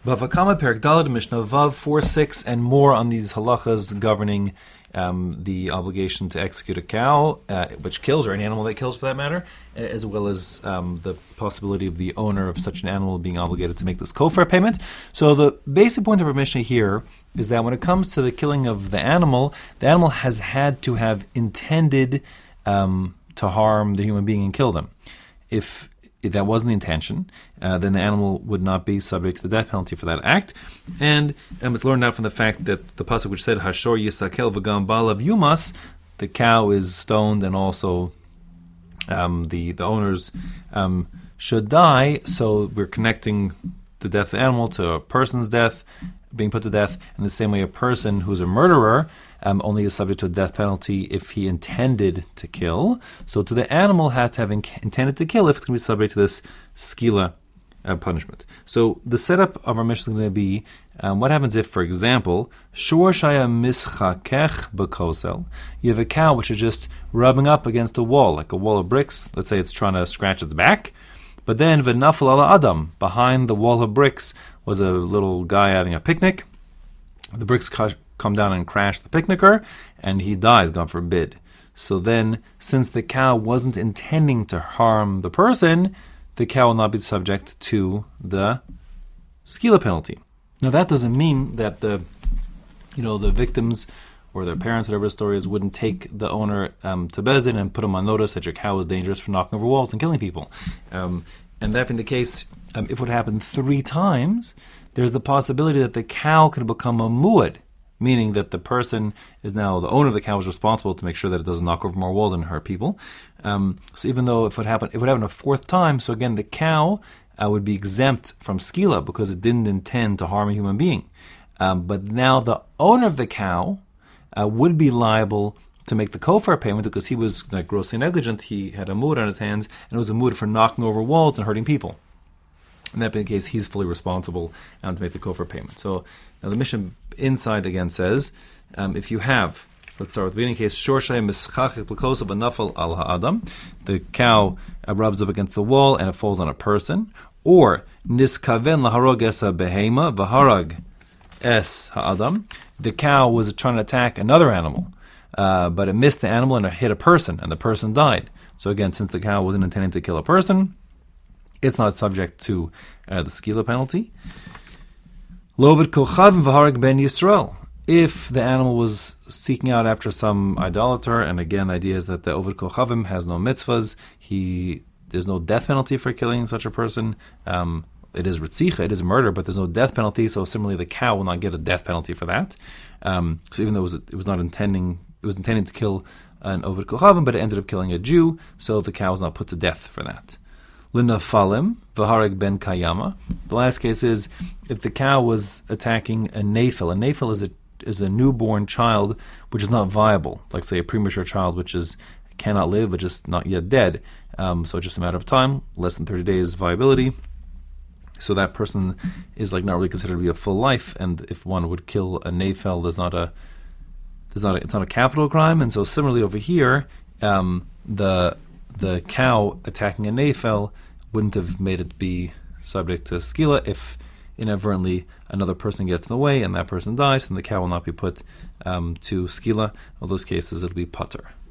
Bava Kama Perik Daled Mishnah Vav 4, 6 and more on these halachas governing the obligation to execute a cow, which kills, or any animal that kills for that matter, as well as the possibility of the owner of such an animal being obligated to make this kofar payment. So the basic point of our Mishnah here is that when it comes to the killing of the animal has had to have intended to harm the human being and kill them. If that wasn't the intention, then the animal would not be subject to the death penalty for that act. And it's learned out from the fact that the pasuk which said Hashor Yisakel V'gam Balav Yumas, the cow is stoned and also the owners should die. So we're connecting the death of the animal to a person's death, being put to death, in the same way a person who's a murderer only is subject to a death penalty if he intended to kill. So to the animal has to have intended to kill if it's going to be subject to this skila punishment. So the setup of our Mishnah is going to be what happens if, for example, shor shaya mischakech b'kosel, you have a cow which is just rubbing up against a wall, like a wall of bricks. Let's say it's trying to scratch its back. But then v'nafel ala adam, behind the wall of bricks was a little guy having a picnic. The bricks come down and crash the picnicker, and he dies, God forbid. So then, since the cow wasn't intending to harm the person, the cow will not be subject to the skila penalty. Now that doesn't mean that the victims or their parents, whatever the story is, wouldn't take the owner to Beis Din and put him on notice that your cow is dangerous for knocking over walls and killing people. And that being the case, if it would happen 3 times, there's the possibility that the cow could become a muad, meaning that the person is now, the owner of the cow is responsible to make sure that it doesn't knock over more walls and hurt people. So even though if it would happen a 4th time, so again, the cow would be exempt from skila because it didn't intend to harm a human being. But now the owner of the cow would be liable to make the kofar payment because he was grossly negligent. He had a muad on his hands, and it was a muad for knocking over walls and hurting people. In that being the case, he's fully responsible to make the kofar payment. So now the Mishnah inside again says, if you have, let's start with the beginning case, shorshay mischachik b'kosav v'nafal al ha'adam, the cow rubs up against the wall and it falls on a person, or niskaven laharog es behema v'harag es ha'adam, the cow was trying to attack another animal, but it missed the animal and it hit a person, and the person died. So again, since the cow wasn't intending to kill a person, it's not subject to the skila penalty. Lovid kochavim v'harag ben Yisrael. If the animal was seeking out after some idolater, and again, the idea is that the Ovid Kochavim has no mitzvahs, there's no death penalty for killing such a person. It is ritzicha, it is murder, but there's no death penalty, so similarly the cow will not get a death penalty for that. So even though it was intending to kill an Ovid Kochavim, but it ended up killing a Jew, so the cow was not put to death for that. L'nafalim v'hareg ben kayama. The last case is if the cow was attacking a nafil. A nafil is a newborn child which is not viable, like say a premature child which cannot live but just not yet dead. So just a matter of time, less than 30 days viability. So that person is not really considered to be a full life, and if one would kill a nafil, it's not a capital crime. And so similarly over here, the cow attacking a nafil wouldn't have made it be subject to skila. If inadvertently another person gets in the way and that person dies, then the cow will not be put to skila. In all those cases, it'll be pater.